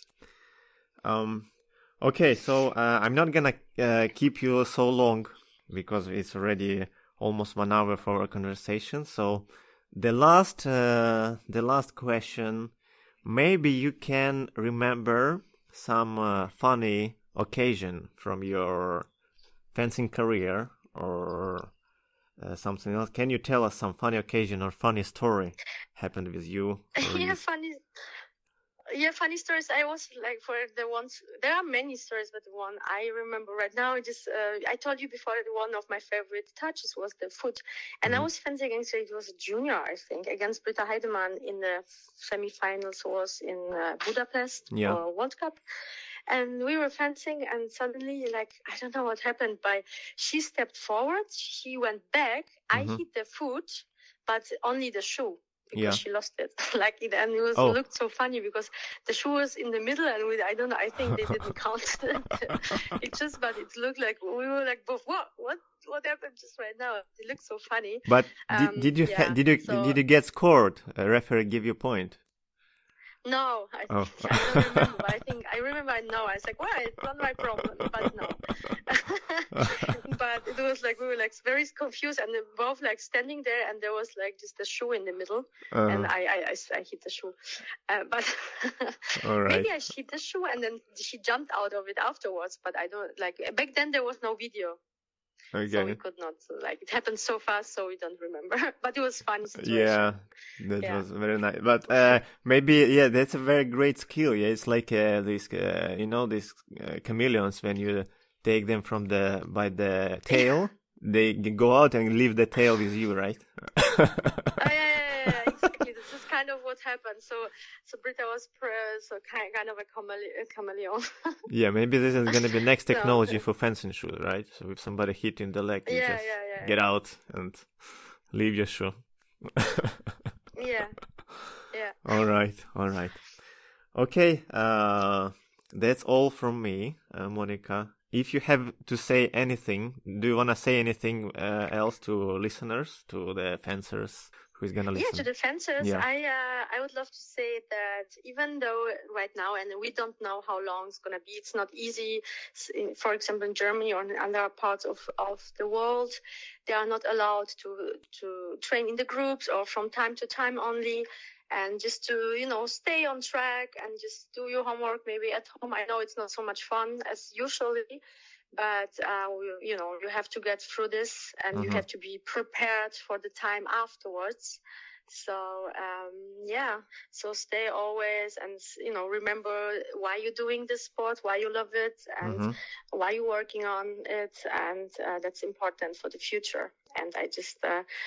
S1: Okay, so I'm not going to keep you so long because it's already almost 1 hour for our conversation. So the last question maybe you can remember some funny occasion from your fencing career or something else. Can you tell us some funny occasion or funny story happened with you?
S2: Funny stories. I was like, for the ones, there are many stories, but the one I remember right now, I told you before that one of my favorite touches was the foot. And I was fencing against, it was a junior, I think, against Britta Heidemann in the semifinals, was in Budapest for World Cup. And we were fencing, and suddenly, like, I don't know what happened, but she stepped forward, she went back, I hit the foot, but only the shoe. Because she lost it, and it looked so funny because the shoe was in the middle, and I don't know. I think they didn't count it but it looked like we were like, both, what happened just right now? It looked so funny.
S1: But did you get scored? A referee give you a point?
S2: No, I don't remember. But I remember. I was like, well, it's not my problem, but no. But it was like we were like very confused, and both like standing there, and there was like just the shoe in the middle, and I hit the shoe, but maybe I hit the shoe, and then she jumped out of it afterwards. But I don't like back then there was no video. Okay. So we could not, it happened so fast, so we don't remember. But it was fun situation.
S1: Yeah, that was very nice. But maybe, that's a very great skill. Yeah, it's like these chameleons, when you take them by the tail, they go out and leave the tail with you, right?
S2: Yeah, exactly. This is kind of what happened. So Britta was kind of a chameleon.
S1: Yeah, maybe this is going to be next technology for fencing shoes, right? So if somebody hit you in the leg, you just get out and leave your shoe.
S2: Yeah.
S1: All right. Okay, that's all from me, Monica. If you have to say anything, do you want to say anything else to listeners, to the fencers who's going to listen?
S2: Yeah, to the fencers, I would love to say that even though right now, and we don't know how long it's going to be, it's not easy. For example, in Germany or in other parts of the world, they are not allowed to train in the groups or from time to time only. And just to, stay on track and just do your homework maybe at home. I know it's not so much fun as usually, but, you have to get through this, and you have to be prepared for the time afterwards. So, so stay always and, remember why you're doing this sport, why you love it, and why you're working on it. And that's important for the future. And I just...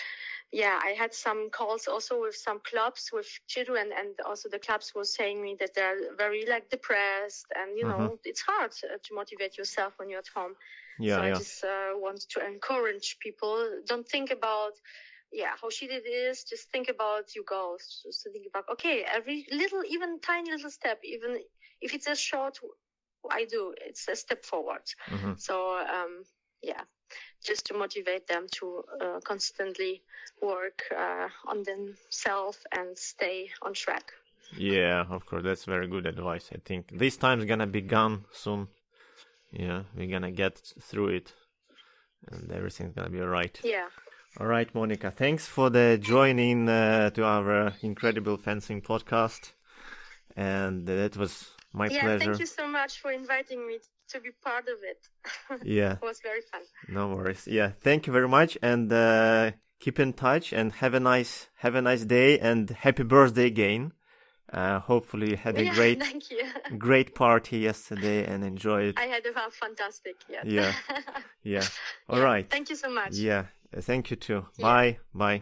S2: I had some calls also with some clubs with children, and also the clubs were saying me that they're very depressed, and it's hard to motivate yourself when you're at home. I just want to encourage people. Don't think about how shitty it is. Just think about your goals. Just think about every little, even tiny little step, even if it's a short, it's a step forward. So just to motivate them to constantly work on themselves and stay on track.
S1: Yeah, of course, that's very good advice. I think this time's gonna be gone soon. Yeah, we're gonna get through it, and everything's gonna be alright.
S2: Yeah.
S1: All right, Monica, thanks for the joining to our incredible fencing podcast, and that was my pleasure.
S2: Thank you so much for inviting me to be part of it.
S1: Yeah.
S2: It was very fun.
S1: No worries. Yeah, thank you very much, and keep in touch, and have a nice day, and happy birthday again. Hopefully you had a great party yesterday and enjoyed it.
S2: I had a fantastic.
S1: Yeah. All right.
S2: Thank you so much.
S1: Yeah. Thank you too. Yeah. Bye.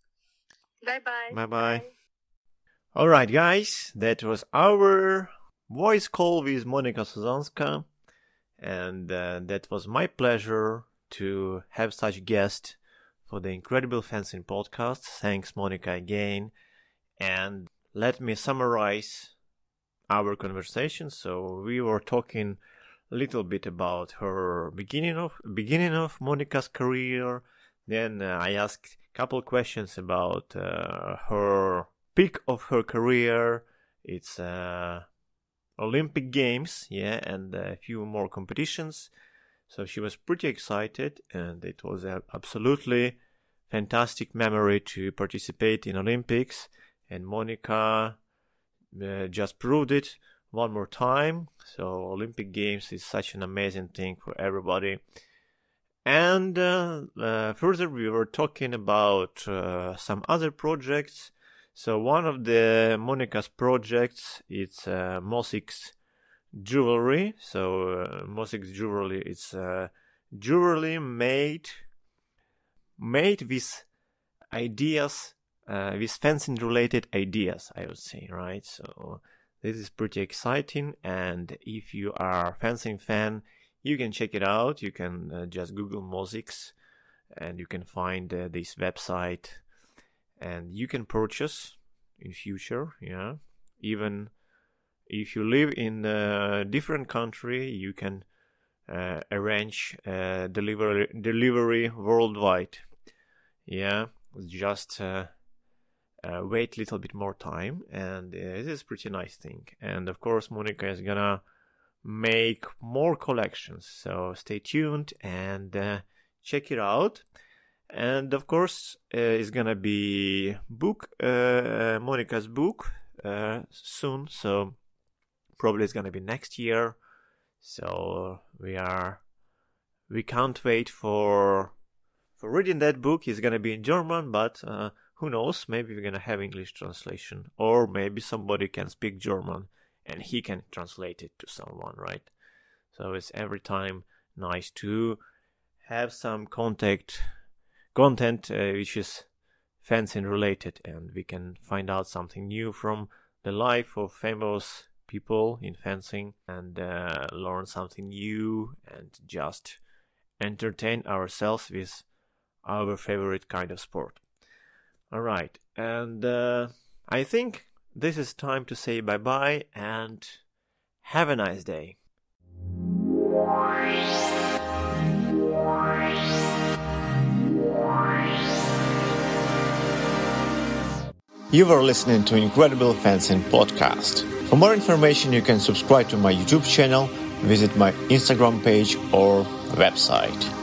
S2: Bye.
S1: All right, guys. That was our voice call with Monika Sazanska. And that was my pleasure to have such guest for the Incredible Fencing podcast. Thanks, Monica, again. And let me summarize our conversation. So we were talking a little bit about her beginning of Monica's career. Then I asked a couple questions about her peak of her career. It's Olympic Games, and a few more competitions. So she was pretty excited, and it was an absolutely fantastic memory to participate in Olympics. And Monica just proved it one more time. So Olympic Games is such an amazing thing for everybody. And further, we were talking about some other projects. So one of the Monica's projects, it's Mosix Jewelry. So Mosix Jewelry, it's jewelry made with ideas, with fencing related ideas, I would say, right? So this is pretty exciting, and if you are a fencing fan, you can check it out. You can just Google Mosix, and you can find this website, and you can purchase in future. Yeah, even if you live in a different country, you can arrange delivery worldwide. Yeah, just wait a little bit more time, and it is a pretty nice thing. And of course, Monica is gonna make more collections, so stay tuned and check it out. And of course, it's gonna be Monica's book soon, so probably it's gonna be next year. So we can't wait for reading that book. It's gonna be in German, but who knows? Maybe we're gonna have English translation, or maybe somebody can speak German and he can translate it to someone, right? So it's every time nice to have some content which is fencing related, and we can find out something new from the life of famous people in fencing, and learn something new, and just entertain ourselves with our favorite kind of sport. All right, and I think this is time to say bye-bye and have a nice day.
S3: You are listening to Incredible Fencing Podcast. For more information, you can subscribe to my YouTube channel, visit my Instagram page or website.